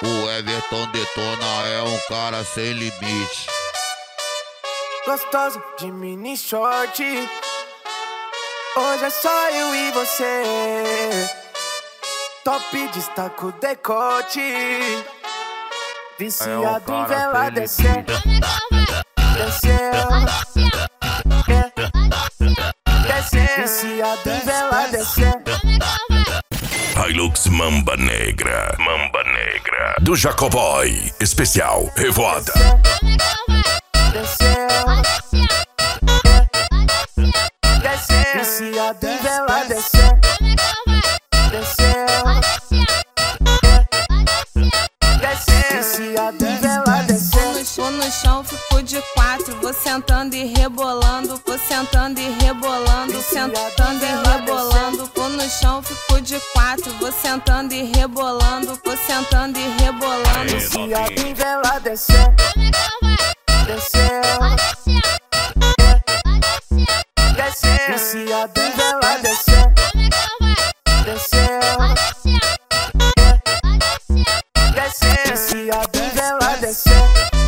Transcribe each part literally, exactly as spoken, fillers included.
O Everton Detona é um cara sem limite. Gostoso de mini short. Hoje é só eu e você. Top destaca o decote. Viciado em vela descer. Desceu. Desceu. Viciado em vela descer. Hilux Mamba Negra, Mamba Negra do Jacoboy, especial Revoada. Desceu. Desceu. Viciado em vela descer. Desceu. Desceu. Viciado em vela descer. Vou no chão, fico de quatro. Vou sentando e rebolando. Vou sentando e rebolando. Sentando e rebolando. Vou no chão, fico de quatro. Vou sentando e rebolando. Vou sentando e rebolando. Viciado em vela descer. Desceu. Desceu. Viciado em vela descer. Desceu. Desceu. Viciado em vela descer.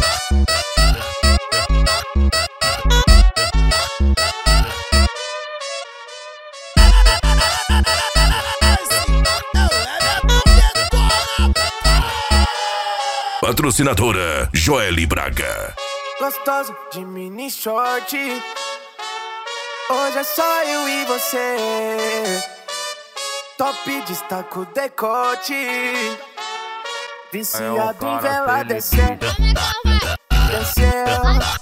Patrocinadora Joely Braga. Gostoso de mini short. Hoje é só eu e você. Top destaca o decote. Viciado em vela descer. Desceu.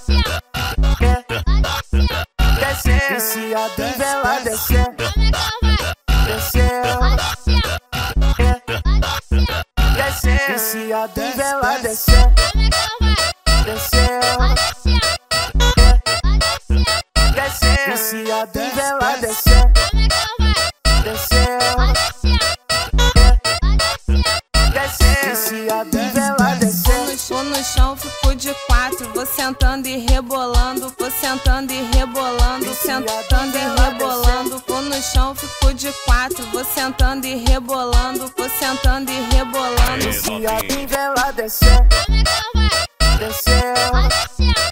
Desceu. Viciado em vela descer. Desceu. Desceu. Viciado em vela descer. Desceu. Desceu. Viciado em vela descer. Desceu. Desceu. Viciado em vela descer. Vou no chão, fico de quatro. Vou sentando e rebolando. Vou sentando e rebolando. Sentando e rebolando. Vou no chão, fico de quatro. Vou sentando e rebolando. Vou sentando e rebolando. Viciado em vela descer. Desceu.